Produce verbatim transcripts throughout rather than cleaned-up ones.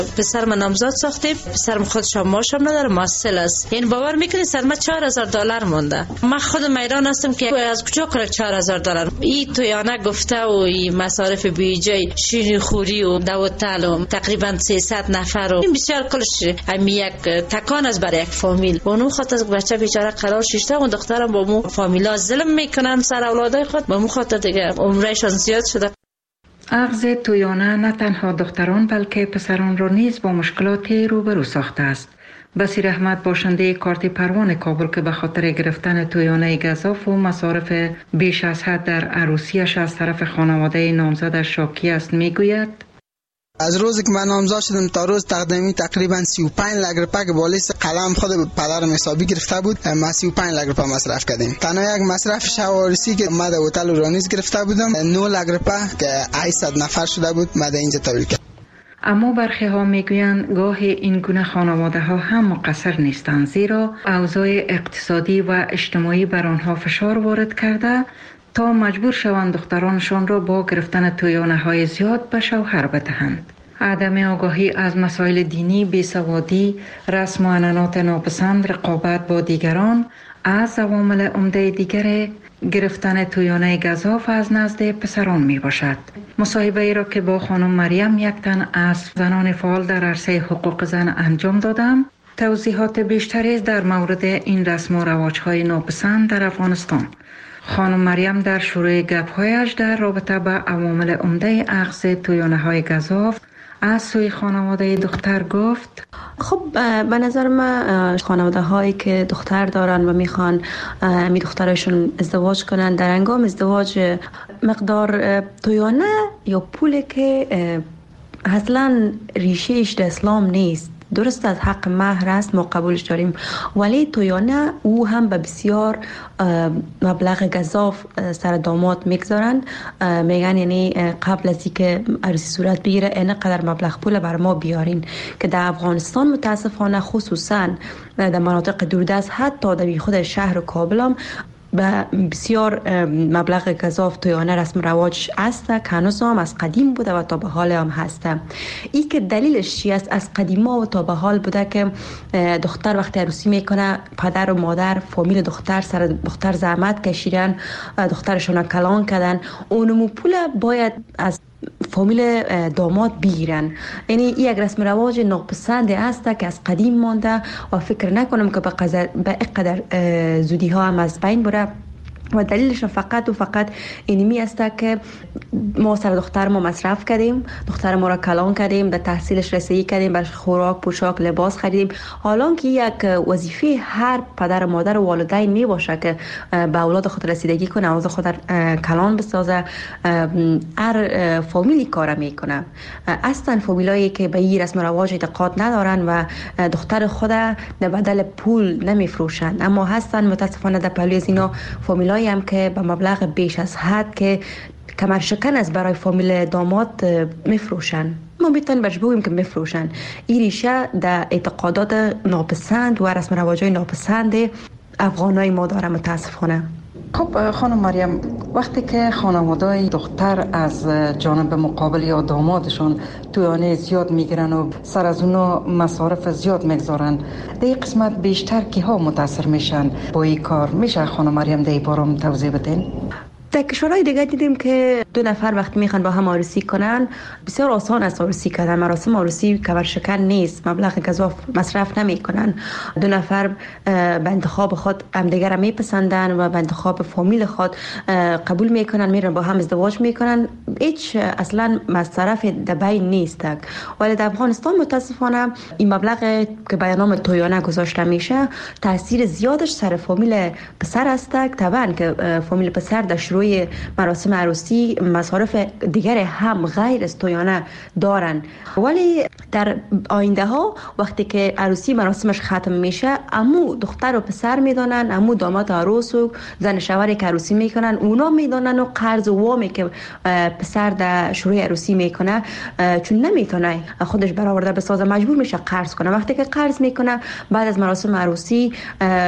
پسر من نامزاد ساختیم، پسرم خودش هم ماشم نداره، ماسل است. این باور میکنی سر ما چهار هزار دلار مونده. من خودم میدان هستم که از کجا کنه چهار هزار دلار. این تویانه گفته و این مصارف بیجای شیرینی خوری و دوتل و تقریبا سیصد نفر و این بسیار کلش هم یک تکان است برای یک فامیل. اونو خاطر از بچه بیچاره قرار شیشته و دخترم با مو فامیلا ظلم میکنن سر اولادای خود، با مو خاطر دیگه عمرشان زیاد شده. اغز تویانه نه تنها دختران بلکه پسران را نیز با مشکلاتی روبرو ساخته است. بصیر احمد باشنده کارت پروان کابل که به خاطر گرفتن تویانه گزاف و مصارف بیش از حد در عروسیش از طرف خانواده نامزدش شاکی است میگوید: از روزی که من نامزد شدم تا روز تقدیمی تقریبا سی و پنج لک روپیه که بالیس قلم خود پدرم حسابی گرفته بود، ما سی و پنج لک روپیه مصرف کردیم. تنها یک مصرف شوارسی که ما در هتل رانیز گرفته بودم نه لک روپیه که هشتصد نفر شده بود، ما در اینجا تبریک کردم. اما برخی ها میگویند گاهی این گونه خانواده ها هم مقصر نیستند، زیرا اوضاع اقتصادی و اجتماعی بر آنها فشار وارد کرده تا مجبور شوند دخترانشان را با گرفتن تویانه های زیاد به شوهر بدهند. عدم آگاهی از مسائل دینی، بیسوادی، رسم و عنعنات ناپسند، رقابت با دیگران از عوامل عمده دیگر گرفتن تویانه گزاف از نزد پسران می باشد. مصاحبه ای را که با خانم مریم یک تن از زنان فعال در عرصه حقوق زن انجام دادم، توضیحات بیشتری در مورد این رسم و رواج‌های ناپسند در افغانستان. خانم مریم در شروع گپ‌هایش در رابطه با عوامل عمده اخذ تویانه‌های گزاف از سوی خانواده دختر گفت: خب به نظر من خانواده هایی که دختر دارن و میخوان می دخترشون ازدواج کنن، در هنگام ازدواج مقدار تویانه یا پولی که اصلا ریشهش در اسلام نیست، درست از حق مهر است، ما قبولش داریم، ولی تویانه او هم به بسیار مبلغ گزاف سر داماد میگذارن. میگن یعنی قبل از اینکه عروسی صورت بگیره اینقدر مبلغ پول بر ما بیارین، که در افغانستان متاسفانه خصوصا در مناطق دوردست حتی در خود شهر کابل هم به بسیار مبلغ گزاف تویانه رسم رواج است که هنوز هم از قدیم بوده و تا به حال هم هسته. این که دلیلش چی است؟ از قدیما و تا به حال بوده که دختر وقتی عروسی میکنه پدر و مادر فامیل دختر سر دختر زحمت کشیدن، دخترشون کلان کردن، اونمو پول باید از فامیل داماد بگیرن. یعنی این یک رسم رواج ناپسند است که از قدیم مانده و فکر نکنم که به اینقدر زودی ها هم از بین بره و دلیلش فقط و فقط اینمی است که ما سر دختر ما مصرف کردیم، دختر ما را کلان کردیم، به تحصیلش رسیدگی کردیم، برش خوراک، پوشاک، لباس خریدیم. حالا که یک وظیفه هر پدر و مادر و والدین می باشه که به اولاد خود رسیدگی کنه، اولاد خود کلان بسازه، هر فامیلی کار میکنه. اصلا فامیلایی که به این رسم رواج اعتقاد ندارن و دختر خود به بدل پول نمیفروشن، اما هستن متاسفانه در پهلوی از اینا فامیلایی هم که به مبلغ بیش از حد که کمر شکن از برای فامیل داماد میفروشن. ما میتونیم برش بگوییم که میفروشن. این ریشه در اعتقادات ناپسند و رسم رواجای ناپسند افغانای ما داره متاسفانه. خب خانم مریم، وقتی که خانواده‌ی دختر از جانب مقابل یا دامادشون تویانه زیاد میگیرن و سر از اونا مصارف زیاد میگذارن، در این قسمت بیشتر کی ها متاثر میشن با این کار؟ میشه خانم مریم در این باره توضیح بدین؟ در کشورهای دیگه دیدیم که دو نفر وقتی میخوان با هم عروسی کنن بسیار آسان است عروسی کردن. مراسم عروسی کمر شکن نیست، مبلغ گزاف مصرف نمیکنن. دو نفر به انتخاب خود همدیگر را میپسندن و به انتخاب فامیل خود قبول میکنن، میرن با هم ازدواج میکنن. هیچ اصلا مصرف در بین نیست. ولی در افغانستان متاسفانه این مبلغ که به نام تویانه گذاشته میشه تاثیر زیادش سر فامیل پسر است. طبعا که فامیل پسر در شروع مراسم عروسی مصارف دیگر هم غیر از تویانه دارن، ولی در آینده ها وقتی که عروسی مراسمش ختم میشه، امو دختر و پسر میدانن، امو داماد عروس و زن شوهری که عروسی میکنن اونا میدانن و قرض و وامی که پسر در شروع عروسی میکنه چون نمیتونه خودش برآورده بسازه مجبور میشه قرض کنه. وقتی که قرض میکنه بعد از مراسم عروسی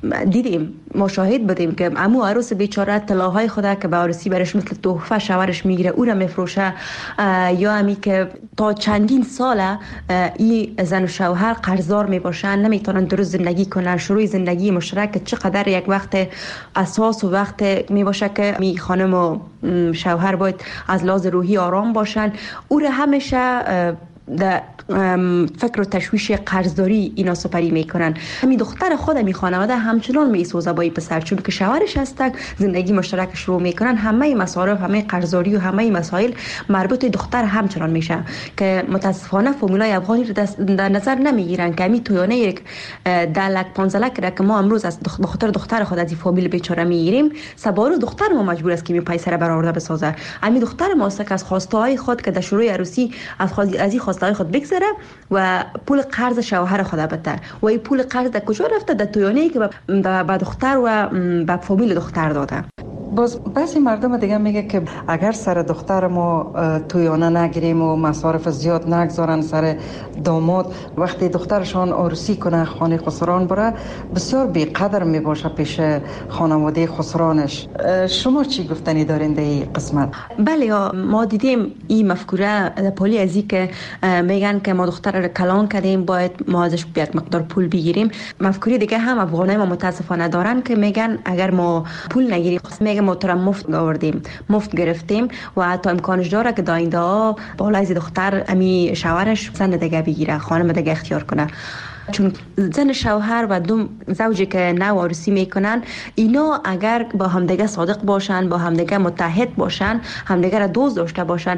دیدیم، مشاهد بودیم که عمو عروس بیچاره طلاهای خدا که به عروسی برش مثل تحفه شوهرش میگیره او را میفروشه، یا همی که تا چندین ساله این زن و شوهر قرضدار میباشن، نمیتونن درست زندگی کنن. شروع زندگی مشترک چقدر یک وقت اساس و وقت میباشه که می خانم و شوهر باید از لحاظ روحی آرام باشن. او را همیشه در فکر و تشویش قرضداری اینا سپری میکنن. همین دختر خود می خانواده همچنان میسوزه با این پسر، چون که شوهرش هستن، زندگی مشترک شروع میکنن، همه مصارف، همه قرضداری و همه مسائل مربوط دختر همچنان میشه که متاسفانه فرمولای افغانی رو در نظر نمیگیرن که همین تویانه یک ده لک پانزده لک را که ما امروز از بخاطر دختر خود از این فامیل بیچاره میگیریم، سبارو دختر ما مجبور است که می پیسه برآورده بسازه. همین دختر ما است که از خواسته های خود که در شروع عروسی از از این خواسته های خود بگذره و پول قرض شوهر خود بده و این پول قرض در کجا رفته؟ در تویانه‌ای که به دختر و به فامیل دختر داده. باز بعضی مردم دیگه میگه که اگر سر دختر ما تویانه نگیریم و مصارف زیاد نگذارن سر داماد، وقتی دخترشان عروسی کنه خانه خسران بره، بسیار بیقدر میباشه پیش خانواده خسرانش. شما چی گفتنی دارین در این قسمت؟ بله، ما دیدیم این مفکوره پولی ازی که میگن که ما دختر رو کلان کردیم باید ما ازش یک مقدار پول بگیریم. مفکوره دیگه هم افغانای ما متاسفانه دارن که میگن اگر ما پول نگیریم، میگه ما تو مفت آوردیم، مفت گرفتیم و حتی امکانش داره که داینده ها بالای دختر امی شوهرش زن دیگه بگیره، خانم دیگه اختیار کنه. چون زن شوهر و دو زوجی که نو عروسی میکنن، اینا اگر با همدیگه صادق باشن، با همدیگه متحد باشن، همدیگه را دوست داشته باشن،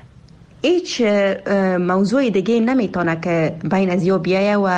هیچ موضوع دیگه نمیتونه که بین از یا بیایه و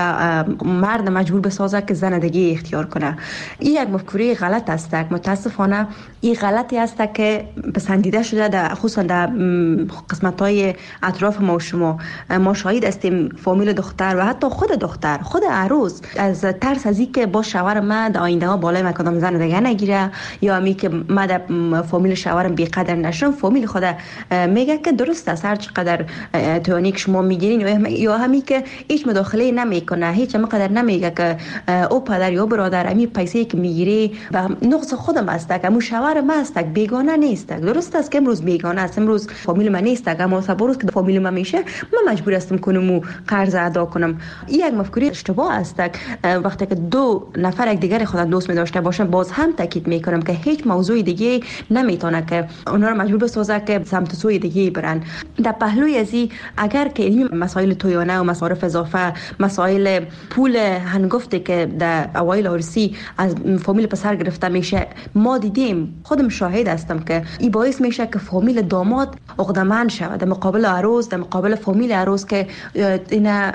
مرد مجبور بسازه که زن دیگه اختیار کنه. این یک مفکوره غلط است. متاسفانه این غلطی است که پسندیده شده در خصوصا در قسمت‌های اطراف ما و شما. ما شاهد هستیم فامیل دختر و حتی خود دختر، خود عروس، از ترس از اینکه با شوهر من در آینده ها بالای من کدام زن دیگه نگیره یا می که من در فامیل شوهرم بی‌قدر نشم، فامیل خود میگه که درست است، هر قدر توانی که شما میگیرین یا همی که هیچ مداخله نمیکنه، هیچ مقدر نمیگه که او پدر یا برادر امی پیسه که میگیری و نقص خودم است، امو شوهر من است، بیگانه نیست. درست است که امروز بیگانه است، امروز فامیل من نیست، اما صبروز که فامیل من میشه من مجبور هستم کنم قرض ادا کنم. این یک مفکوره اشتباه است. وقتی که دو نفر یک دیگر خود دوست می داشته باشن، باز هم تاکید میکنم که هیچ موضوع دیگه نمیتونه که اونها رو مجبور بسازه که سمت سوی دیگه برن. در پهلوی ازی اگر که این مسائل تویانه و مصارف اضافه، مسائل پول هنگفتی که در اوایل عروسی از فامیل پسر گرفته میشه، ما دیدیم، خودم شاهد هستم که این باعث میشه که فامیل داماد عقده‌مند شود در مقابل عروس، در مقابل فامیل عروس که اینا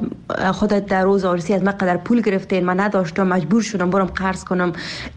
خودت در روز عروسی از من قدر پول گرفتین، من نداشتم، مجبور شدم برم قرض کنم.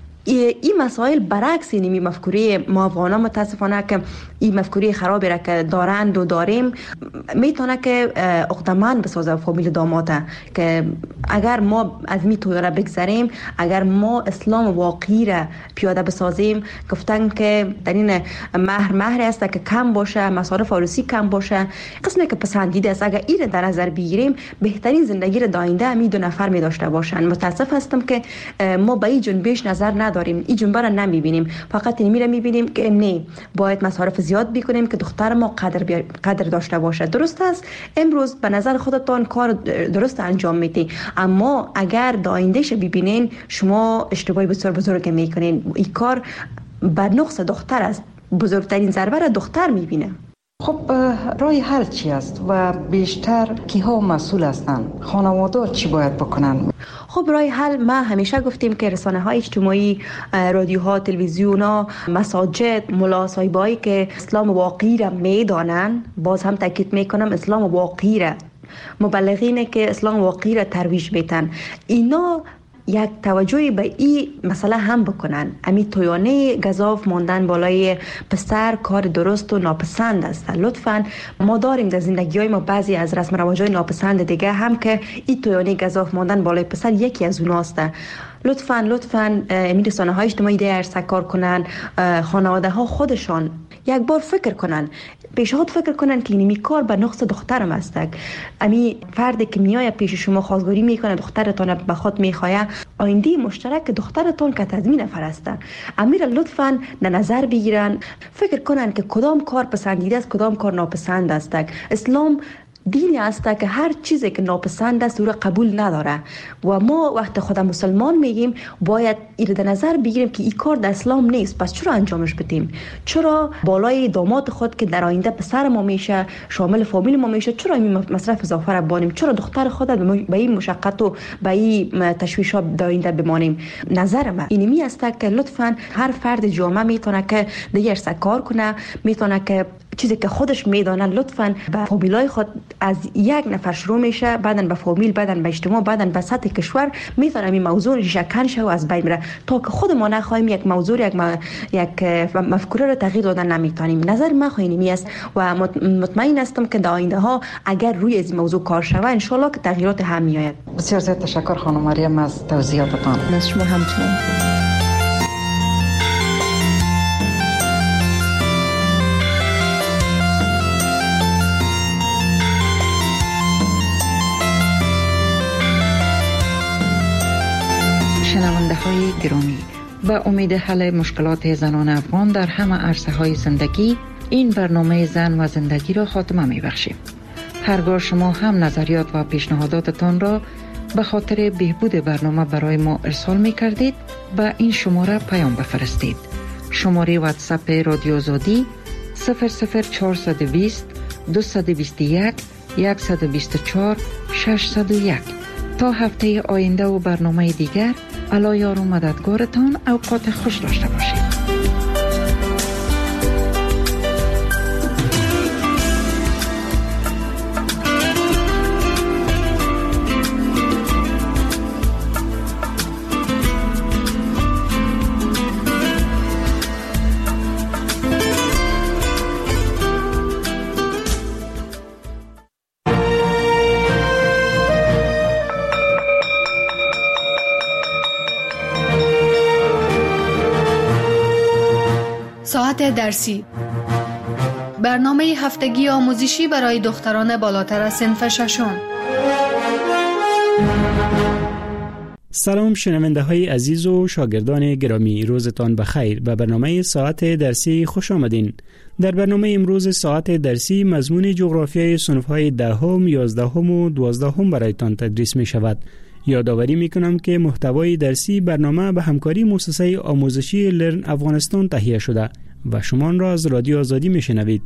این مسائل برعکس اینمی مفکوره ما افغانا متاسفانه که این مفکوره خرابی را که دارند و داریم میتونه که عقده‌مند بسازه فامیل داماده که اگر ما از می توی را بگذاریم، اگر ما اسلام واقعی را پیاده بسازیم، گفتن که در این مهر مهر است که کم باشه، مصارف عروسی کم باشه، قسمی که پسندیده است، اگر این در نظر بگیریم بهترین زندگی را داینده می دو نفر می داشته باشن. متاسف هستم که ما به این جنبش نظر نداریم، این جنبه را نمیبینیم، فقط این میره میبینیم که نه باید مصارف زیاد بکنیم که دختر ما قدر بی... قدر داشته باشه. درست است، امروز به نظر خودتان کار درست انجام میدی، اما اگر دایندهش ببینین شما اشتباهی بسیار بزرگ میکنین. این کار بر نقص دختر است، بزرگترین ضربه را دختر میبینه. خب راه حل چی است و بیشتر کیها مسئول هستند؟ خانواده چی باید بکنن؟ خب راه حل ما همیشه گفتیم که رسانه های اجتماعی، رادیوها، تلویزیونها، مساجد، ملا صاحبایی که اسلام واقعی را میدانن، باز هم تاکید میکنم اسلام واقعی را، مبلغینه که اسلام واقعی را ترویج میتن، اینا یک توجهی به این مسئله هم بکنن. امی تویانه گزاف ماندن بالای پسر کار درست و ناپسند است. لطفاً ما داریم در زندگی های ما بعضی از رسم رواج‌های ناپسند دیگه هم که این تویانه گزاف ماندن بالای پسر یکی از اوناست. لطفاً لطفاً امی رسانه های اجتماعی دیگر سکار کنن، خانواده ها خودشان یک بار فکر کنن، پیشهات فکر کنن که اینمی کار به نقص دخترم است. امی فردی که میای پیش شما خواستگاری میکنه، دخترتان به خود میخواه، آینده مشترک دخترتون که تضمین نفر هستن. امیر لطفاً نظر بگیرن، فکر کنن که کدام کار پسندیده است، کدام کار ناپسند است. اسلام دینی است که هر چیزی که ناپسند است او را قبول نداره و ما وقت خود مسلمان میگیم باید این در نظر بگیریم که این کار در اسلام نیست، پس چرا انجامش بدیم؟ چرا بالای داماد خود که در آینده پسر ما میشه، شامل فامیل ما میشه، چرا این مصرف اضافه را بانیم؟ چرا دختر خود به این مشقت و به این تشویشات در آینده بمانیم؟ نظر من اینمی است که لطفاً هر فرد جامعه میتونه که دیگر کار کنه، میتونه که چیزی که خودش میدانه لطفاً به فامیلای خود از یک نفر شروع میشه، بعداً به فامیل، بعداً به اجتماع، بعداً به سطح کشور میتونه این موضوع ریشه‌کن شه و از بین بره تا که خود ما نخواهیم یک موضوع یک م... یک مفکوره رو تغییر دادن نمیتونیم. نظر من خواهینی است و مطمئن هستم که در آینده ها اگر روی این موضوع کار شود ان شاء الله که تغییرات هم میآید. بسیار زیاد تشکر خانم مریم از توضیحاتتان. از شما همچنین. شنونده های گرامی، به امید حل مشکلات زنان افغان در همه عرصه های زندگی، این برنامه زن و زندگی را خاتمه می بخشیم. هرگاه شما هم نظریات و پیشنهاداتتان را به خاطر بهبود برنامه برای ما ارسال می کردید، به این شماره پیام بفرستید. شماره واتساپ رادیو آزادی صفر صفر چهارصد و بیست دویست و بیست و یک صد و بیست و چهار ششصد و یک. تا هفته آینده و برنامه دیگر، الله یار و مددگارتان. اوقات خوش داشته باشید. ساعت درسی، برنامه هفتگی آموزشی برای دختران بالاتر از صنف ششم. سلام شنونده های عزیز و شاگردان گرامی، روزتان بخیر. به برنامه ساعت درسی خوش آمدین. در برنامه امروز ساعت درسی مضمون جغرافیای صنف های دهم، یازدهم و دوازدهم برایتان تدریس می شود. یادآوری میکنم که محتوای درسی برنامه به همکاری مؤسسه آموزشی لرن افغانستان تهیه شده و شما را از رادیو آزادی میشنوید.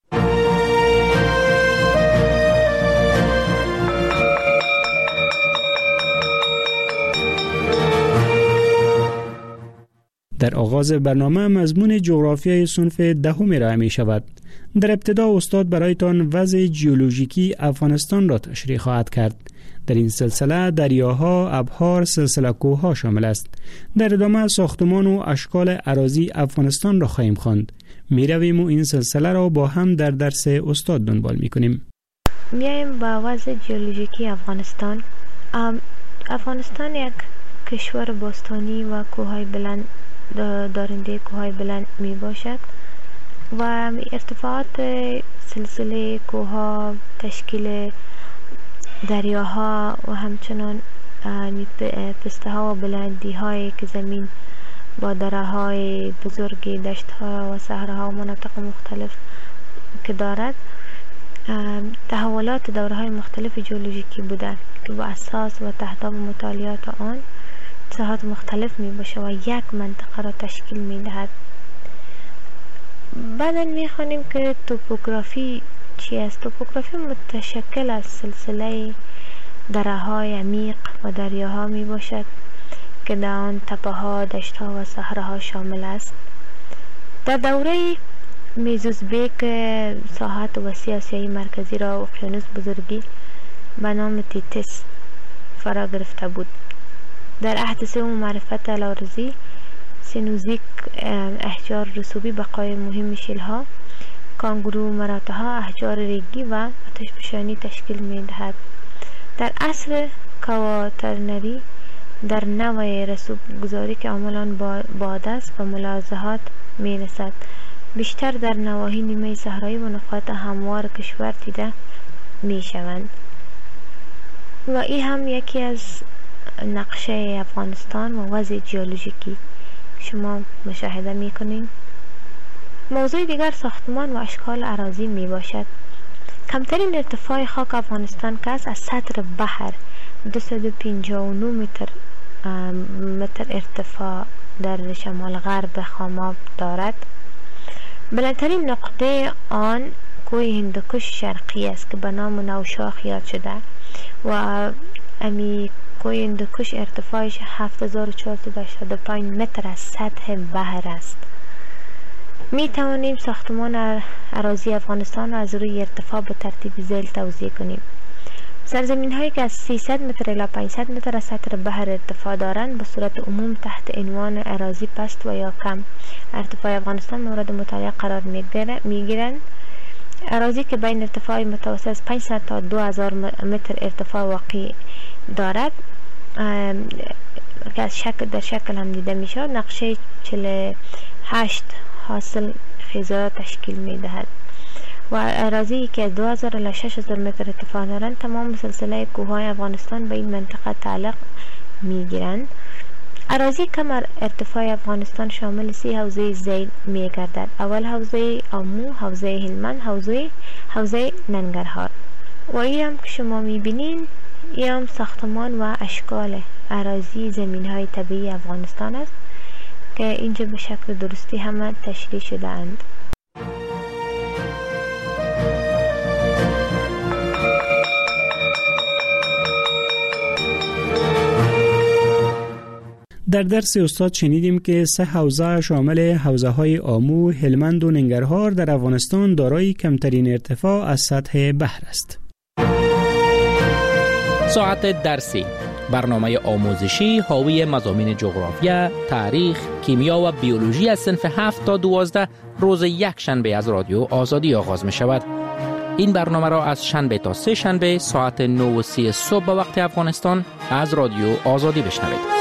در آغاز برنامه مضمون جغرافیای صنف دهم ارائه می شود. در ابتدا استاد برایتان وضع ژئولوژیکی افغانستان را تشریح خواهد کرد. در این سلسله دریاها، ابحار، سلسله کوه‌ها شامل است. در ادامه ساختمان و اشکال اراضی افغانستان را خواهیم خواند. می رویم و این سلسله را با هم در درس استاد دنبال می کنیم. میایم با وضع ژئولوژیکی افغانستان. افغانستان یک کشور باستانی و کوههای بلند دارنده کوههای بلند می باشد و ارتفاعات سلسله کوهها، تشکیل دریاها و همچنان پسته ها و بلندی هایی که زمین با دره های بزرگی، دشت ها و صحرا ها و مناطق مختلف که دارد، تحولات دوره های مختلف ژئولوژیکی بودند که با اساس و تحتاب مطالعات آن ساحات مختلف می باشه و یک منطقه را تشکیل می دهد. بعدا می خوانیم که توپوگرافی چی است؟ توپوگرافی متشکل از سلسله دره های عمیق و دریاها می باشد که در آن تپه ها، دشت ها و صحرا ها شامل است. در دوره میزوزبیک ساحات وسیع آسیای مرکزی را اقیانوس بزرگی به نام تیتس فرا گرفته بود. در عهد سوم معرفت الارضی، سینوزیک احجار رسوبی بقای مهم شیلها، کانگرو مراتها، احجار ریگی و آتشفشانی تشکیل می دهد. در عصر کواترنری در نوع رسوب گذاری که عملاً باد است و ملاحظات می رسد، بیشتر در نواحی نیمه صحرایی و نقاط هموار کشور دیده می شوند و این هم یکی از نقشه افغانستان و وضع جیولوژیکی شما مشاهده میکنین. موضوع دیگر ساختمان و اشکال اراضی می باشد. کمترین ارتفاع خاک افغانستان که از سطح بحر دویست و پنجاه و نه متر متر ارتفاع در شمال غرب خاماب دارد. بلندترین نقطه آن کوه هندوکش شرقی است که به نام نوشاخ یاد شده و امی کوه هندوکش ارتفاعش هفت هزار و چهارصد و هشتاد و پنج متر از سطح بحر است. می توانیم ساختمان اراضی افغانستان را از روی ارتفاع به ترتیب ذیل توضیح کنیم. سرزمین هایی که از سیصد متر الی پانصد متر از سطح بحر ارتفاع دارند به صورت عموم تحت عنوان اراضی پست و یا کم ارتفاع افغانستان مورد مطالعه قرار می گیرند. اراضی که بین ارتفاع متوسط از پانصد تا دو هزار متر ارتفاع واقع دارد که از شکل در شکل هم دیده می شود، نقشه چهل و هشت حاصل خیزه تشکیل می دهد و اراضی که دو هزار الی شش هزار متر ارتفاع دارند تمام سلسله کوههای افغانستان به این منطقه تعلق می گیرند. اراضی کم ارتفاع افغانستان شامل سی حوزه ذیل می گردد. اول حوزه آمو، حوزه هلمند، حوزه حوزه ننگرهار و این هم که شما می بینین این هم ساختمان و اشکال اراضی زمین های طبیعی افغانستان است که اینجا به شکل درستی همه تشریح شده اند. در درس استاد شنیدیم که سه حوزه شامل حوزه های آمو، هلمند و ننگرهار در افغانستان دارای کمترین ارتفاع از سطح بحر است. ساعت درسی، برنامه آموزشی حاوی مضامین جغرافیا، تاریخ، کیمیا و بیولوژی از صنف هفت تا دوازده روز یک شنبه از رادیو آزادی آغاز می شود. این برنامه را از شنبه تا سه شنبه ساعت نه و سی صبح به وقت افغانستان از رادیو آزادی بشنوید.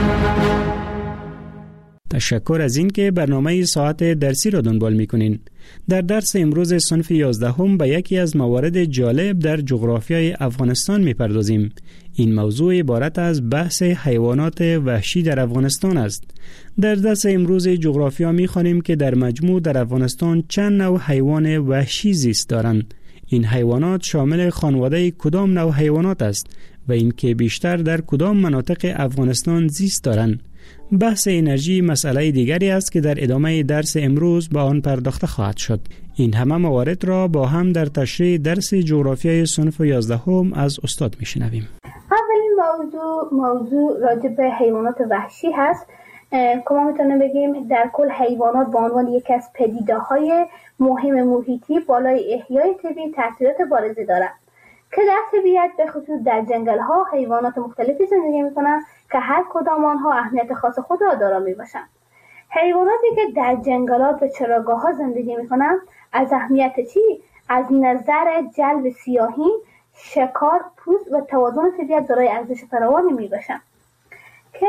تشکر از این که برنامه ساعت درسی را دنبال می‌کنین. در درس امروز صنف یازدهم به یکی از موارد جالب در جغرافیای افغانستان می‌پردازیم. این موضوع عبارت از بحث حیوانات وحشی در افغانستان است. در درس امروز جغرافیا می‌خوانیم که در مجموع در افغانستان چند نوع حیوان وحشی زیست دارند. این حیوانات شامل خانواده کدام نوع حیوانات است و اینکه بیشتر در کدام مناطق افغانستان زیست دارند. بحث انرژی مسئله دیگری است که در ادامه درس امروز با آن پرداخته خواهد شد. این همه موارد را با هم در تشریح درس جغرافیای صنف یازدهم از استاد میشنویم. اولین موضوع موضوع راجع به حیوانات وحشی هست که ما میتونیم بگیم در کل حیوانات به عنوان یکی از پدیده‌های مهم محیطی بالای احیای طبیعی تاثیرات بارزی دارند که در طبیعت به خصوص در جنگل‌ها حیوانات مختلفی زندگی می‌کنند که هر کدام آنها اهمیت خاص خود را دارا میباشند. حیواناتی که در جنگلات و چراگاه‌ها زندگی می‌کنند از اهمیت چی؟ از نظر جلب سیاحین، شکار، پوست و توازن طبیعت دارای ارزش فراوانی میباشند که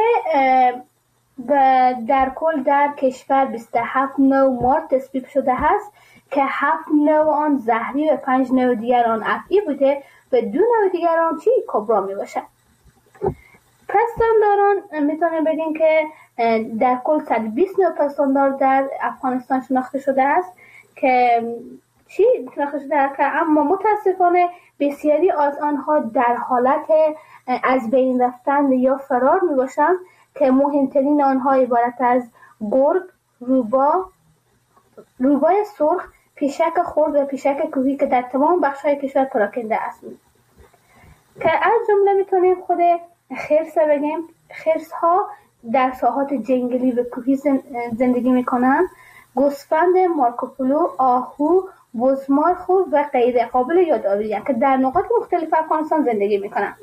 در کل در کشور بیست و هفت نوع مار تصویب شده است که هفت نوع آن زهری و پنج نوع دیگر آن افعی بوده و دو نوع دیگر آن چی؟ کبرا میباشند. پستانداران میتونیم بگیم که در کل صد و بیست نوع پستاندار در افغانستان شناخته شده است که چی شناخته شده است که اما متاسفانه بسیاری از آنها در حالت از بین رفتن یا فرار میباشند که مهمترین آنها عبارت از گرگ، روبا، روبای سرخ، پیشک خرد و پیشک کوهی که در تمام بخش‌های کشور پراکنده است. که از جمله میتونیم خود خرس بگیم. خرس ها در ساحات جنگلی و کوهی زندگی میکنن. گوسفند، مارکوپولو، آهو، بزمارخو و غیره قابل یادآوری که در نقاط مختلف افغانستان زندگی میکنن.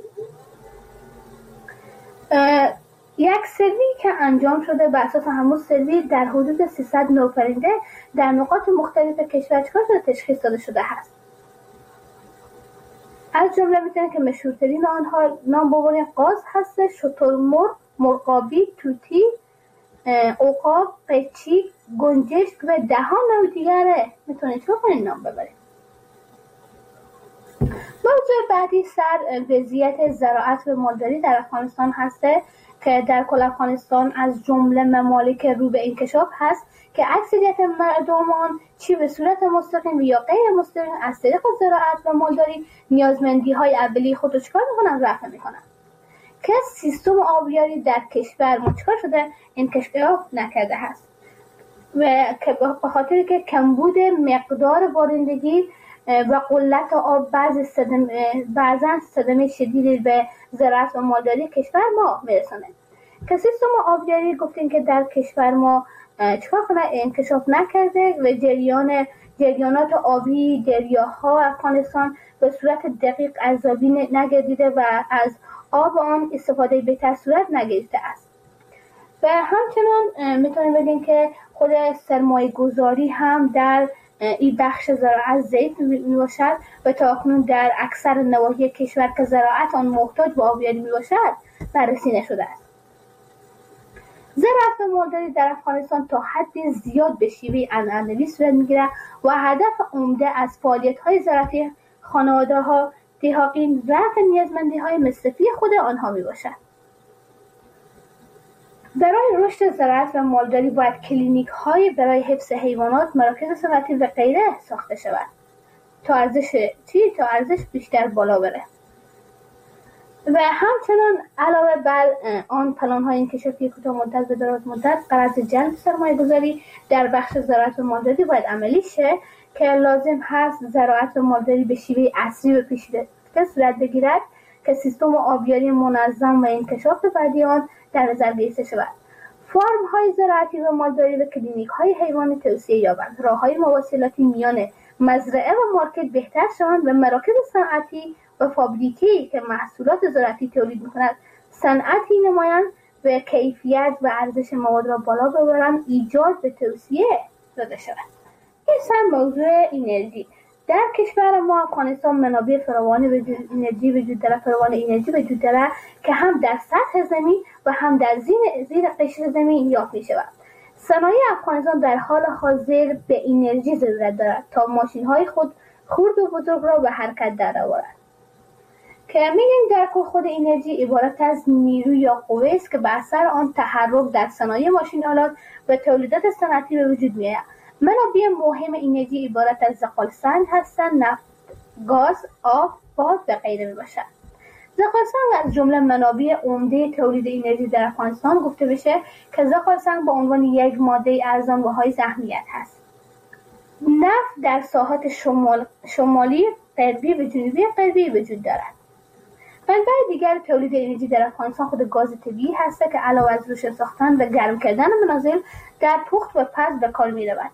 یک سروی که انجام شده بر اساس همون سروی در حدود سیصد نوع پرنده در نقاط مختلف کشور چکار شده تشخیص داده شده هست. از جمله میتونیم که مشهورترین آنها نام ببریم قاز هست، شترمرغ، مرغابی، توتی، عقاب، قیچی، گنجشک و ده ها نوع دیگره میتونیم چه کنیم نام ببریم. موضوع بعدی سر وضعیت زراعت و مالداری در افغانستان هسته که در کل افغانستان از جمله ممالک رو به انکشاف هست که اکثریت مردمان چی به صورت مستقیم یا غیر مستقیم از طریق زراعت و مالداری نیازمندی های اولیه خود رو چکار میکنن؟ رفع میکنن. که سیستم آبیاری در کشور مچکار شده انکشاف نکرده هست و که به خاطر که کمبود مقدار بارندگی و قلت آب بعض صدمه بعضا صدمه شدیدی به زراعت و مالداری کشور ما میرسونه. که سیستم آبیاری گفتیم که در کشور ما چکار کنه انکشاف نکرده و جریان جریانات آبی دریاها افغانستان به صورت دقیق ارزیابی نگردیده و از آب آن استفاده بهتر صورت نگرفته است. و همچنان میتونیم بگیم که خود سرمایه گذاری هم در این بخش زراعت ضعیف میباشد و تا اکنون در اکثر نواحی کشور که زراعت آن محتاج به آبیاری میباشد بررسی نشده است. زراعت و مالداری در افغانستان تا حد زیاد به شیوه عنعنوی صورت میگیرد و هدف عمده از فعالیت‌های زراعتی خانواده‌ها دهاقین رفع نیازمندی‌های مصرفی خود آنها میباشد. برای رشد زراعت و مالداری باید کلینیک‌های برای حفظ حیوانات، مراکز صنعتی و غیره ساخته شود تا ارزش چی تا ارزش بیشتر بالا بره. و همچنان علاوه بر آن پلان‌های انکشافی کوتاه مدت و دراز مدت غرض جلب سرمایه‌گذاری در بخش زراعت و مالداری باید عملی شه که لازم هست زراعت و مالداری به شیوه عصری و پیشرفته صورت بگیرد که سیستم آبیاری منظم و انکشاف بعدی آن در نظر گرفته شود. فرم‌های زراعتی و مالداری و کلینیک‌های حیوانی توسعه یابند، راه‌های مواصلاتی میان مزرعه و مارکت بهتر شوند و مراکز صنعتی و فابریکه‌ای که محصولات زراعتی تولید می‌کند صنعتی نمایند و کیفیت و ارزش مواد را بالا ببرند، ایجاد به توسعه داده شود. این سر موضوع انرژی. در کشور ما افغانستان منابع فراوان انرژی وجود دارد، فراوان انرژی وجود دارد که هم در سطح زمین و هم در زیر زیر قشر زمین یافت می‌شود. صنایع افغانستان در حال حاضر به انرژی ضرورت دارد تا ماشین‌های خود خرد و بزرگ را به حرکت درآورد. که میگیم در کل خود انرژی عبارت از نیرو یا قوه است که به اثر آن تحرک در صنایع ماشین‌آلات و تولیدات صنعتی به وجود می‌آید. منابع مهم انرژی عبارت از زغال سنگ هستند، نفت، گاز، آب، باد و غیره میباشد. زغال سنگ از جمله منابع عمده تولید انرژی در افغانستان گفته بشه که زغال سنگ به عنوان یک ماده ارزان و حائز اهمیت هست. نفت در ساحات شمال، شمالی غربی و جنوبی غربی وجود دارد. منبع دیگر تولید انرژی در افغانستان خود گاز طبیعی هست که علاوه از روشن ساختن و گرم کردن منازل در پخت و پز به کار می‌رود.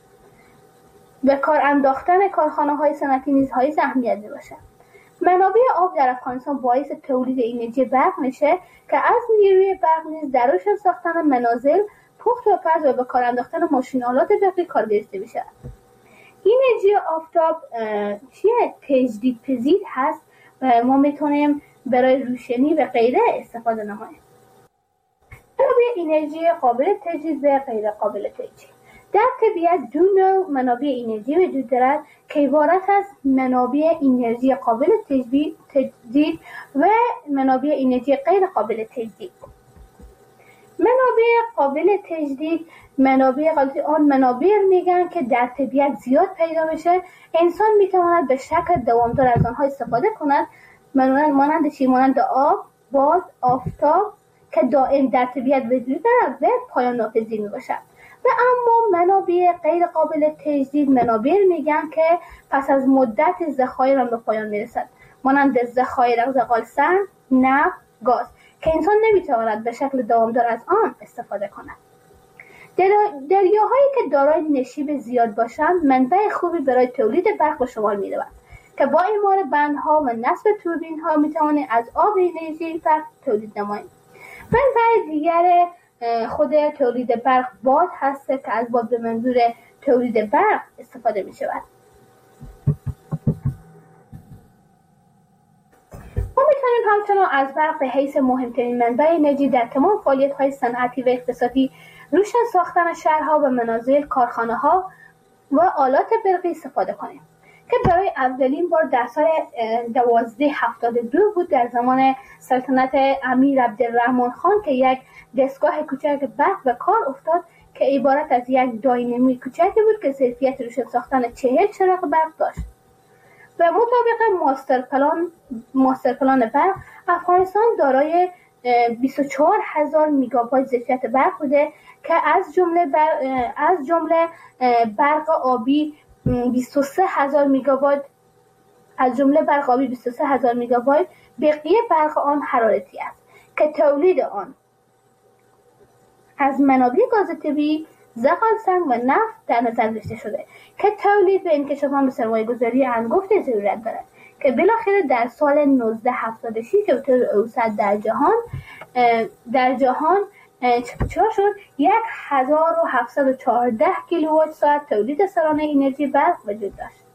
به کار انداختن کارخانه‌های صنعتی نیز حائز اهمیت می‌باشد. منابع آب در افغانستان باعث تولید انرژی برق میشه که از نیروی برق نیز در روشن ساختن منازل، پخت و پز و به کار انداختن ماشین‌آلات برقی کار گرفته میشه. انرژی آفتاب چیه؟ تجدیدپذیر هست و ما میتونیم برای روشنی و غیره استفاده نماییم. منابع انرژی قابل تجدید و غیر قابل تجدید. در طبیعت دو نوع منابع انرژی وجود دارد که عبارت از منابع انرژی قابل تجدید و منابع انرژی غیر قابل تجدید. منابع قابل تجدید منابع قابل آن منابع میگن که در طبیعت زیاد پیدا میشه، انسان میتواند به شکل دوامدار از آنها استفاده کند، مانند چی؟ مانند آب، باد، آفتاب که دائم در طبیعت وجود دارد و پایان ناپذیر میباشد. و اما منابع غیر قابل تجدید منابع میگن که پس از مدت ذخایر هم به پایان میرسد، مانند ذخایر زغال سنگ، نفت، گاز که انسان نمیتواند به شکل دوامدار از آن استفاده کند. دریاهایی که دارای نشیب زیاد باشند منبع خوبی برای تولید برق به شمار میروند که با اعمار بندها و نصب توربین ها میتوانیم از آب انرژی برق تولید نماییم. منبع دیگر خود تولید برق باد هست که از باد به منظور تولید برق استفاده می شود. ما میتونیم همچنان از برق به حیث مهمترین منبع انرژی در تمام فعالیت های صنعتی و اقتصادی، روشن ساختن شهرها و منازل، کارخانه ها و آلات برقی استفاده کنیم. که برای اولین بار در سال دوازده هفتاد و دو بود در زمان سلطنت امیر عبدالرحمن خان که یک دستگاه کوچک برق به کار افتاد که عبارت از یک داینامی کوچکی بود که ظرفیت روشن ساختن چهل چراغ برق داشت. و مطابق ماستر پلان ماستر پلان برق، افغانستان دارای بیست و چهار هزار میگابایت ظرفیت برق بوده که از جمله بر... از جمله برق آبی بیست و سه هزار میگابایت از جمله برق آبی بیست و سه هزار میگابایت، بقیه برق آن حرارتی است که تولید آن از منابع گاز طبیعی، زغال سنگ و نفت در نظر گرفته شده که تولید به انکشافان به سرمایه گذاری انگفت ضرورت دارد که بالاخره در سال نوزده هفتاد و شش که به طور اوسط در جهان در جهان چرا شد یک هزار و هفتصد و چهارده کیلووات ساعت تولید سرانه انرژی برق وجود داشت.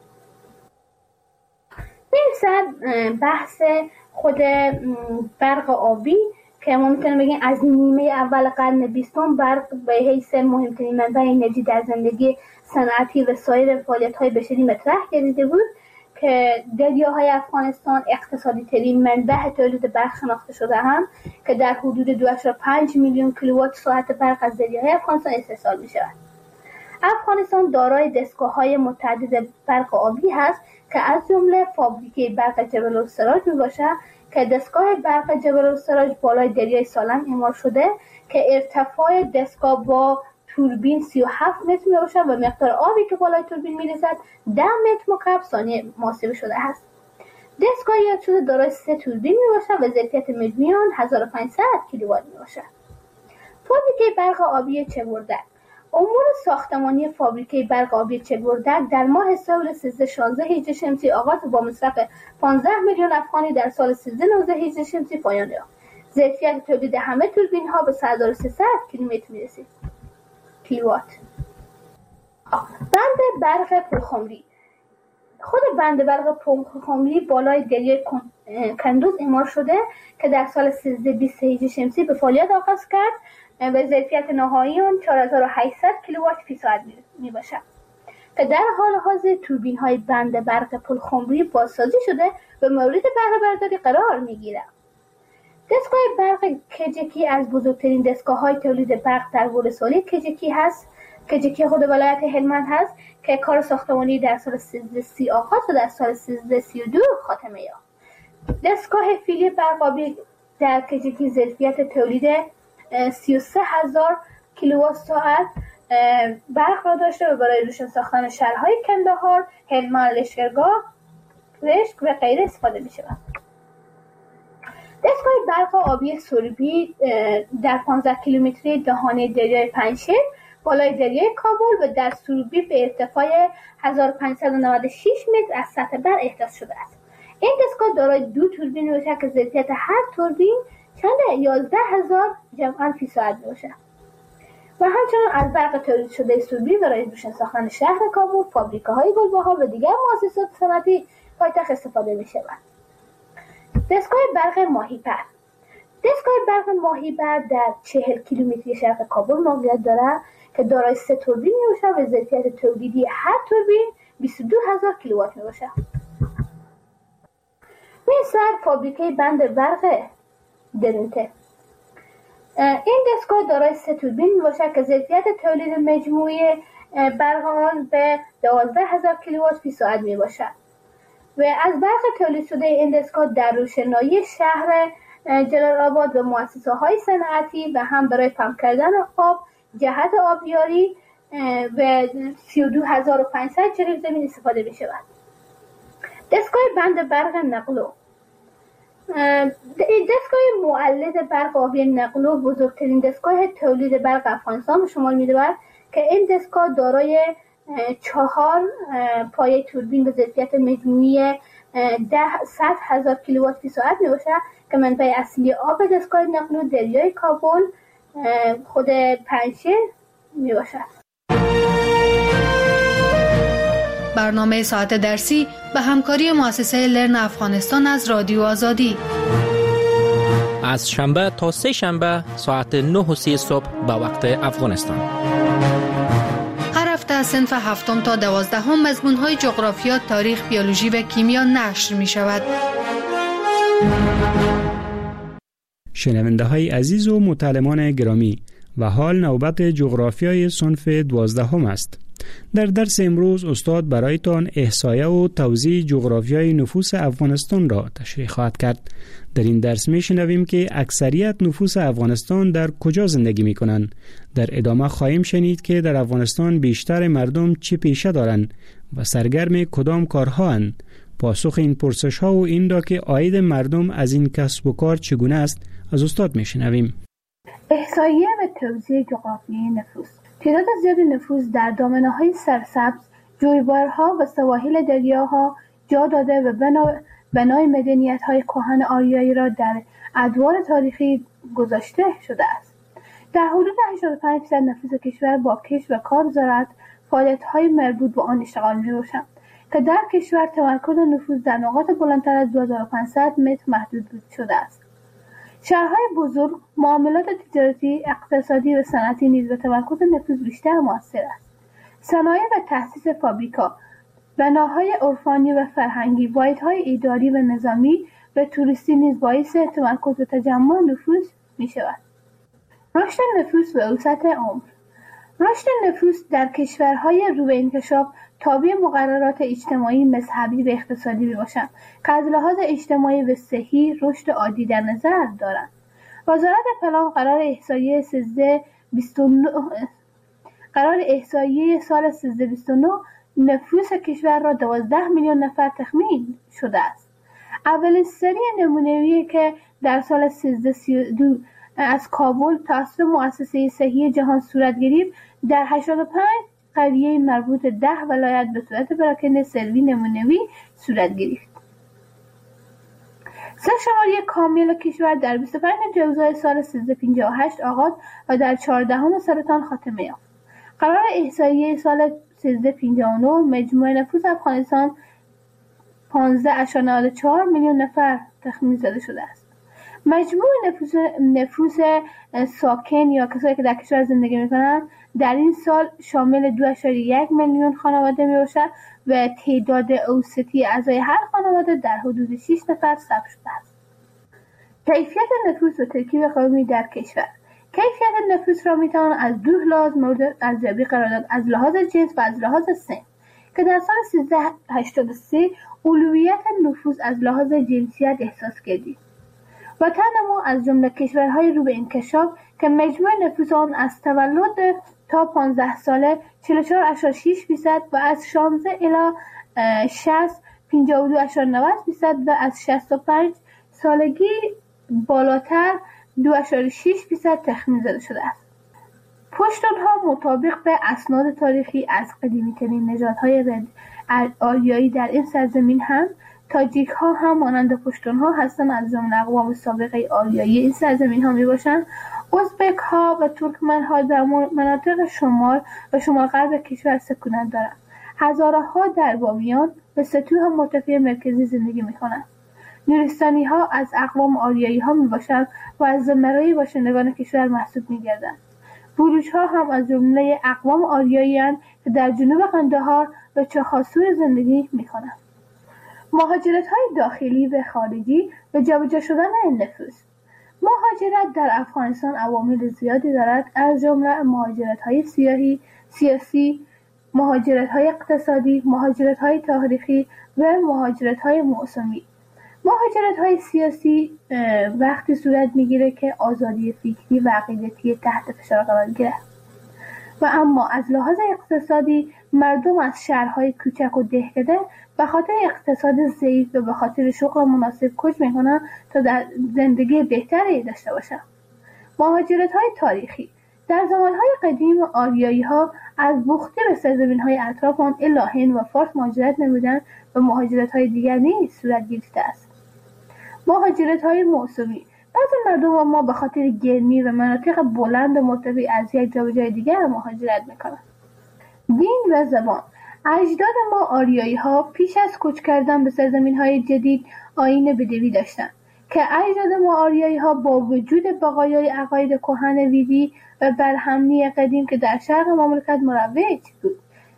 این بحث خود برق آبی که ما میتونیم بگیم از نیمه اول قرن بیستم برق به حیث مهمترین منبع انرژی در زندگی صنعتی و سایر فعالیت‌های بشری مطرح گردیده بود که دریاهای افغانستان اقتصادی ترین منبع تولید برق شناخته شده هم که در حدود دو ممیز پنج میلیون کیلووات ساعت برق از دریاهای افغانستان استحصال می شود. افغانستان دارای دستگاه‌های متعدد برق آبی هست که از جمله فابریکه برق جبل السراج می باشد که دستگاه برق جبل السراج بالای دریای سالنگ اعمار شده که ارتفاع دستگاه با توربین سی و هفت متر می باشد و مقدار آبی که بالای توربین می رسد ده متر مکعب ثانیه محاسبه شده است. دستگاه یاد شده دارای سه توربین می باشد و ظرفیت مجموعی آن هزار و پانصد کیلووات می باشد. فابریکه برق آبی چه‌بردک. امور ساختمانی فابریکه برق آبی چه‌بردک در ماه سال سیزده شانزده هجری شمسی آغاز با مصرف پانزده میلیون افغانی در سال سیزده نوزده هجری شمسی پایان یافت. ظرفیت تولید همه توربین ها به سه هزار و سیصد کیلومتر می رسید. کیلووات. بند برق پرخمری. خود بند برق پرخمری بالای دریای کندوز اعمار شده که در سال سیزده بیست هجری شمسی به فعالیت آغاز کرد و ظرفیت نهایی آن چهار هزار و هشتصد کیلووات فی ساعت می باشد که در حال حاضر توربین های بند برق پرخمری بازسازی شده و مورد بهره برداری قرار می گیرد. دستگاه برق کجکی از بزرگترین دستگاه های تولید برق در ولسوالی کجکی هست. کجکی خود ولایت هلمند هست که کار ساختمانی در سال سیزده سی آغاز و در سال سیزده سی و دو خاتمه یافت. دستگاه فیلی برق آبی در کجکی ظرفیت تولید سی و سه هزار کیلووات ساعت برق را داشته و برای روشن ساختن شهرهای کندهار، هلمند، لشکرگاه، رشت و غیره استفاده می شود. دستگاه برق آبی سربی در پانزده کیلومتری دهانه دریای پنجشیر بالای دریای کابل و در سربی به ارتفاع هزار و پانصد و نود و شش متر از سطح بر احداث شده است. این دستگاه دارای دو توربین باشد که ظرفیت هر توربین چند یازده هزار جمعاً فی ساعت باشد و همچنان از برق تولید شده سربی برای روشن ساختن شهر کابل، فابریکه‌های گلبهار و دیگر مؤسسات صنعتی پایتخت استفاده می‌شود. دستگاه برق ماهیپر. دستگاه برق ماهیپر در چهل کیلومتری شرق کابل موقعیت دارد که دارای سه توربین میباشد و ظرفیت تولیدی هر توربین بیست و دو هزار کیلووات میباشد. مثل فابریکه بند برق درونته. این دستگاه دارای سه توربین میباشد که ظرفیت تولید مجموعی برق آن به دوازده هزار کیلووات فی ساعت میباشد و از برق تولید شده این دستگاه در روشنایی شهر جلال آباد و مؤسسه های صنعتی و هم برای پمپ کردن آب جهت آبیاری و سی و دو هزار و پانصد جریب زمین استفاده می شود. دستگاه بند برق نقلو. دستگاه مولد برق آبی نقلو بزرگترین دستگاه تولید برق افغانستان به شمار می رود که این دستگاه دارای چهار پایه توربین به ظرفیت مجموعی ده صد هزار کیلووات فی ساعت می باشد که منبع اصلی آب دستگاه نقلو دریای کابل خود پنجشیر می باشد. برنامه ساعت درسی به همکاری مؤسسه لرن افغانستان از رادیو آزادی از شنبه تا سه شنبه ساعت نه و سی صبح به وقت افغانستان. هر هفته از صنف هفتم تا دوازدهم مضمون‌های جغرافیا، تاریخ، بیولوژی و کیمیا نشر می‌شود. شنونده های عزیز و متعلمان گرامی، و حال نوبت جغرافیای صنف دوازدهم است. در درس امروز استاد برایتان احصایه و توزیع جغرافیای نفوس افغانستان را تشریح خواهد کرد. در این درس می شنویم که اکثریت نفوس افغانستان در کجا زندگی می کنند. در ادامه خواهیم شنید که در افغانستان بیشتر مردم چه پیشه دارند و سرگرم کدام کارها اند. پاسخ این پرسش ها و این را که عاید مردم از این کسب و کار چگونه است از استاد می شنویم. احصایه و توزیع جغرافیای نفوس. تعداد زیاد نفوس در دامنه‌های سرسبز، جویبارها و سواحل دریاها جا داده و بنا بنای مدنیت‌های کهن آریایی را در ادوار تاریخی گذاشته شده است. در حدود هشتاد و پنج درصد نفوس کشور با کشت و کار، زراعت، فعالیت‌های مربوط به آن اشتغال می‌باشند که در کشور تمرکز نفوس در نقاط بلندتر از دو هزار و پانصد متر محدود شده است. شهرهای بزرگ، معاملات تجارتی، اقتصادی و صنعتی نیز به تمرکز نفوس بیشتر موثر است. صنایع و تأسیس فابریکا، بناهای عرفانی و فرهنگی، واحدهای اداری و نظامی و توریستی نیز باعث تمرکز و تجمع نفوس می شود. رشد نفوس و وسعت عمر. رشد نفوس در کشورهای رو به انکشاف تابع مقررات اجتماعی، مذهبی و اقتصادی میباشند که از لحاظ اجتماعی و صحی رشد عادی در نظر دارند. وزارت پلان قرار احصایه سیزده بیست و نه قرار احصایه سال سیزده بیست و نه نفوس کشور را دوازده میلیون نفر تخمین شده است. اولین سری نمونه‌ای که در سال سیزده سی و دو از کابل توسط مؤسسه صحی جهان صورت گرفت، در هشتاد و پنج قریه مربوط ده ولایت به صورت پراکنده سروی نمونه‌ای صورت گرفت. سه شماری کامل کشور در بیست و پنج جوزای سال سیزده پنجاه و هشت آغاز و در چهاردهم سرطان خاتمه یافت. قرار احصایه سال سیزده پنجاه و نه مجموع نفوس افغانستان پانزده ممیز نود و چهار میلیون نفر تخمین زده شده است. مجموع نفوس نفوس ساکن یا کسایی که در کشور زندگی می‌کنند در این سال شامل دو ممیز یک میلیون خانواده میباشد و تعداد اوسطی اعضای هر خانواده در حدود شش نفر ثبت شده است. کیفیت نفوس و ترکیب قومی در کشور. کیفیت نفوس را میتوان از دو لحاظ مورد ارزیابی قرار داد: از لحاظ جنس و از لحاظ سن، که در سال سیزده هشتاد و سه اولویت نفوس از لحاظ جنسیت احساس گردید. وطن ما از جمله کشورهای رو به انکشاف که مجموع نفوس آن از تولد تا پانزده ساله چهل و چهار ممیز شش درصد و از شانزده الی شصت پنجاه و دو ممیز نود درصد و از شصت و پنج سالگی بالاتر دو ممیز شش درصد تخمین زده شده است. پشتونها مطابق به اسناد تاریخی از قدیمی‌ترین نژادهای آریایی در این سرزمین هم تاجیک ها هم مانند پشتون ها هستند، از جمله اقوام سابقه آریایی این سرزمین ها می باشند. ازبک ها و ترکمن ها در مناطق شمال و شمال غرب کشور سکونت دارند. هزاره ها در بامیان و سطوح مرتفع مرکزی زندگی می کنند. نورستانی ها از اقوام آریایی ها می باشند و از زمرای باشندگان کشور محسوب می گردند. بلوچ ها هم از جمله اقوام آریایی هستند که در جنوب قندهار و چخاسور زندگی می کنند. مهاجرت‌های داخلی و خارجی و جابجا شدن نفوس. مهاجرت در افغانستان عوامل زیادی دارد، از جمله مهاجرت‌های سیاسی، سیاسی، مهاجرت‌های اقتصادی، مهاجرت‌های تاریخی و مهاجرت‌های موسمی. مهاجرت‌های سیاسی وقتی صورت می‌گیره که آزادی فکری و عقیدتی تحت فشار قرار گیرد. و اما از لحاظ اقتصادی مردم از شهرهای کوچک و دهکده به خاطر اقتصاد ضعیف و به خاطر شغل مناسب کوچ میکنن تا در زندگی بهتری داشته باشند. مهاجرت‌های تاریخی. در زمانهای قدیم آریایی ها از بوختی به سرزمین‌های اطراف آن الی هند و فارس مهاجرت نمودند و مهاجرت‌های دیگر نیز صورت گرفته است. مهاجرت‌های موسمی. بعضی مردم ما به خاطر گرمی و مناطق بلند و مرتفع از یک جا به جای دیگر مهاجرت میکنند. دین و زبان. اجداد ما آریایی ها پیش از کوچ کردن به سرزمین های جدید آیین بدوی داشتند که اجداد ما آریایی ها با وجود بقایای عقاید کهن ویدی و برهمنی قدیم که در شرق مملکت مروج بود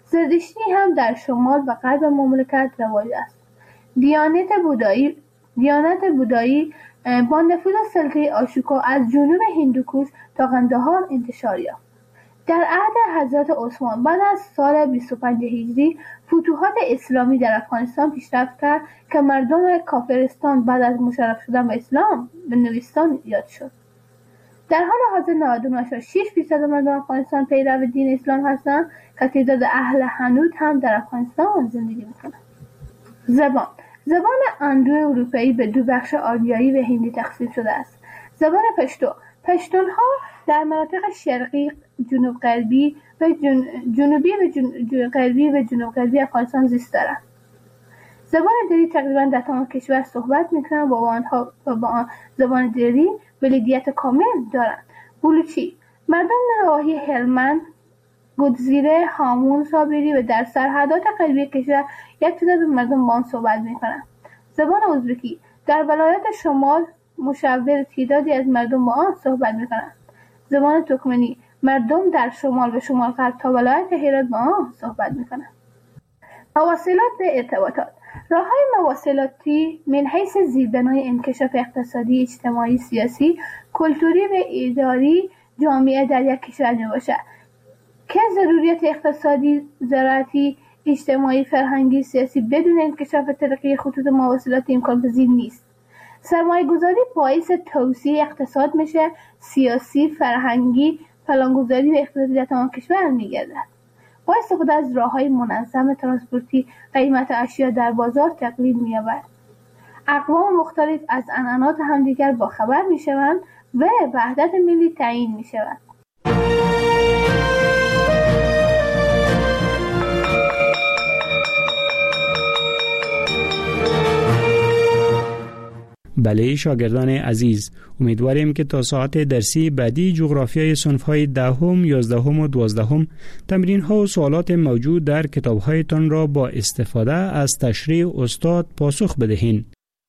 زرتشتی هم در شمال و غرب مملکت رواج است. دیانت بودایی دیانت بودایی با نفوذ سلطه آشوکا از جنوب هندوکوش تا قندهار انتشار یافت. در عهد حضرت عثمان بعد از سال بیست و پنج هجری فتوحات اسلامی در افغانستان پیشرفت کرد که مردم کافرستان بعد از مشرف شدن به اسلام به نوستان یاد شد. در حال حاضر نود و نه ممیز شش درصد مردم افغانستان پیرو دین اسلام هستند که تعداد اهل حنوت هم در افغانستان زندگی میکنند. زبان زبان اندو اروپایی به دو بخش آریایی و هندی تقسیم شده است. زبان پشتو پشتونها در مناطق شرقی، جنوب غربی و جن... جنوبی و جن... غربی و جنوب غربی افغانستان زیست دارند. زبان دری تقریبا در تمام کشور صحبت میکنند و با آنها و با آن زبان دری ولدیت کامل دارند. بلوچی مردم نواحی هلمند، گودزیره، هامون، صابری و در سرحدات غربی کشور یک تعداد مردم با آن صحبت میکنند. زبان ازبکی در ولایت شمال مشاور تعدادی از مردم با آن صحبت میکنند. زبان ترکمنی مردم در شمال و شمال غرب تا ولایت هرات با آن صحبت میکنند. مواصلات و ارتباطات راه‌های مواصلاتی من حیث زیربنای انکشاف اقتصادی، اجتماعی، سیاسی، کلتوری و اداری جامعه در یک کشور میباشد که ضروریات اقتصادی، زراعتی، اجتماعی، فرهنگی، سیاسی بدون انکشاف ترقی خطوط مواصلاتی امکان پذیر نیست. سرمایه گذاری باعث توسعه اقتصاد میشه، سیاسی، فرهنگی، پلانگذاری و اقتصادی در تمام کشور میگردد. با استفاده از راه‌های منظم ترانسپورتی قیمت اشیا در بازار تقلیل می‌یابد. اقوام مختلف از عنعنات همدیگر باخبر میشوند و وحدت ملی تعیین میشود. بله شاگردان عزیز، امیدواریم که تا ساعت درسی بعدی جغرافیای صنف‌های دهم، یازدهم و دوازدهم تمرین‌ها و سوالات موجود در کتاب‌هایتان را با استفاده از تشریح استاد پاسخ بدهید.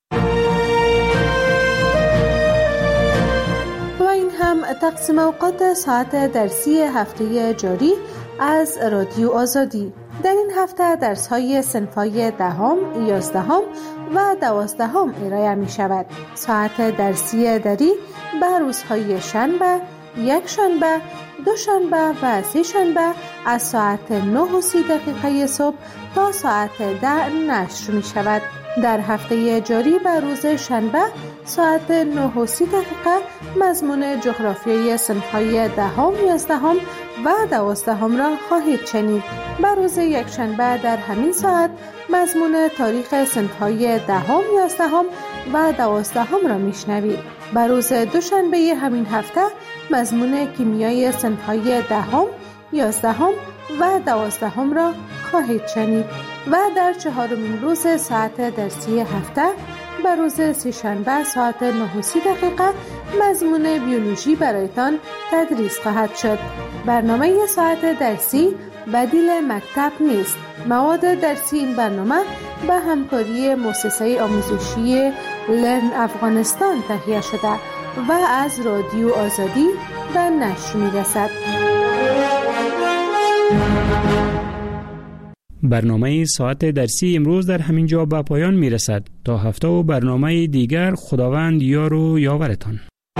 و این هم تقسیم اوقات ساعت درسی هفته جاری از رادیو آزادی. در این هفته درس‌های صنف‌های دهم، یازدهم و دوازدهم ارائه می شود. ساعت درسی دری به روزهای شنبه، یک شنبه، دو شنبه و سه شنبه از ساعت نه و سی دقیقه صبح تا ساعت ده نشر می شود. در هفته جاری به روز شنبه ساعت نه و سی دقیقه مضمون جغرافیای صنف‌های دهم، یازدهم و دوازدهم را خواهید شنید. به روز یک شنبه در همین ساعت مضمون تاریخ صنف‌های دهم، یازدهم و دوازدهم را میشنوید. به روز دوشنبه همین هفته مضمون کیمیای صنف‌های دهم، یازدهم و دوازدهم را خواهید شنید و در چهارمین روز ساعت درسی هفته به روز سه‌شنبه ساعت نه و سی دقیقه مضمون بیولوژی برایتان تدریس خواهد شد. برنامه ساعت درسی بدیل مکتب نیست. مواد درسی این برنامه به همکاری مؤسسه آموزشی لرن افغانستان تهیه شده و از رادیو آزادی به نشر می‌رسد. برنامه ساعت درسی امروز در همین جا به پایان می رسد. تا هفته و برنامه دیگر خداوند یار و یاورتان.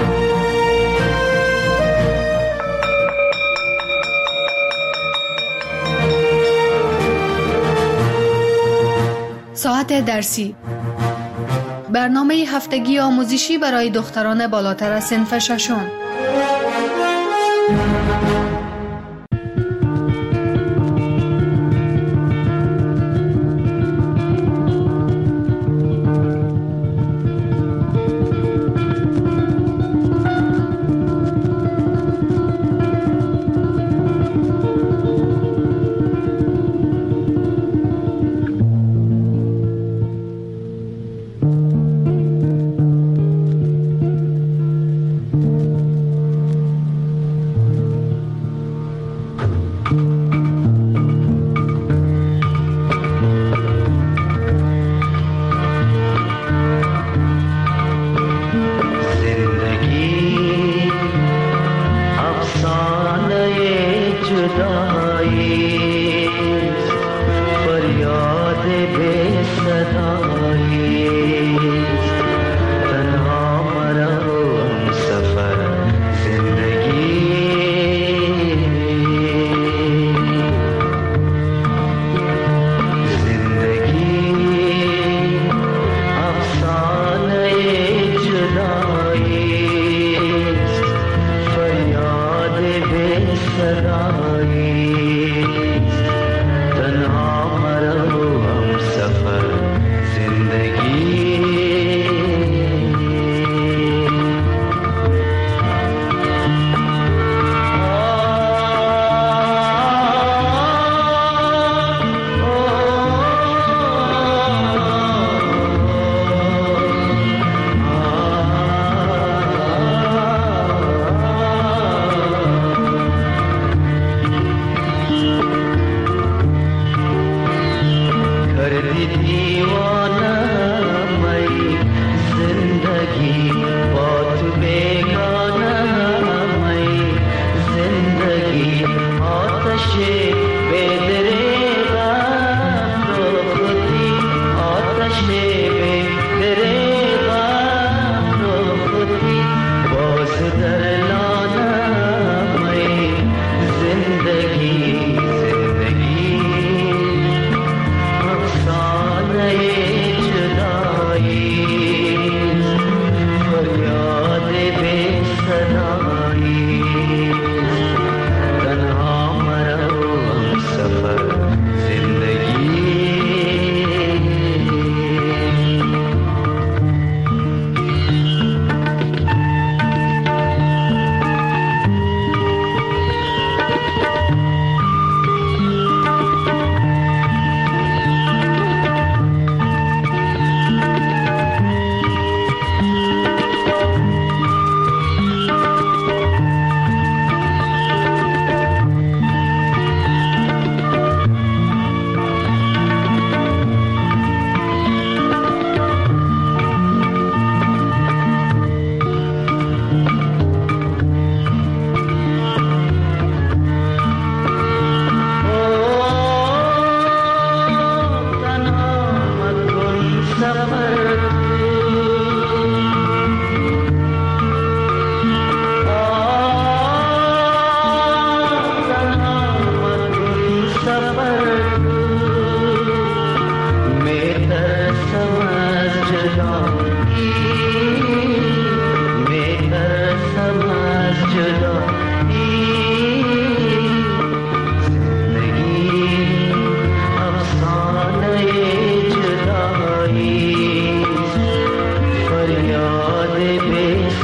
ساعت درسی برنامه هفتگی آموزشی برای دختران بالاتر از صنف ششم.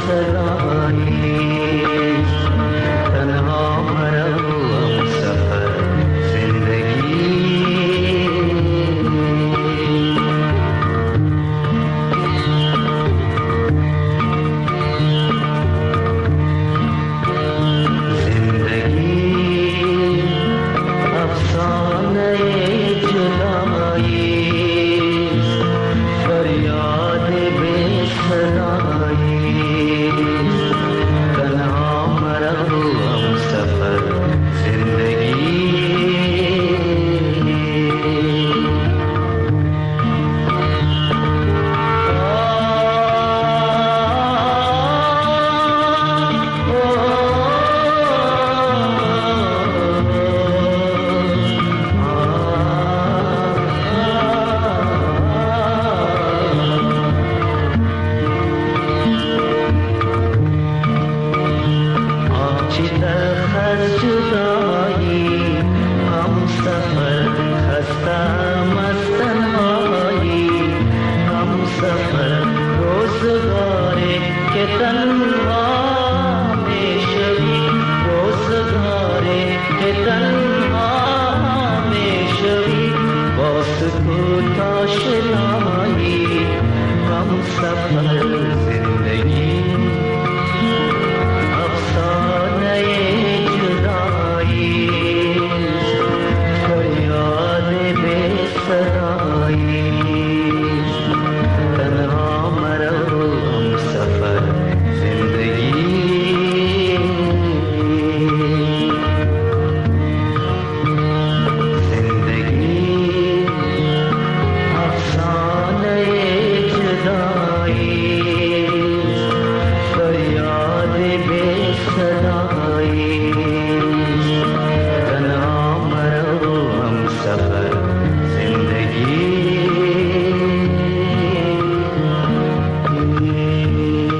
सफर रोजगार के तन्हा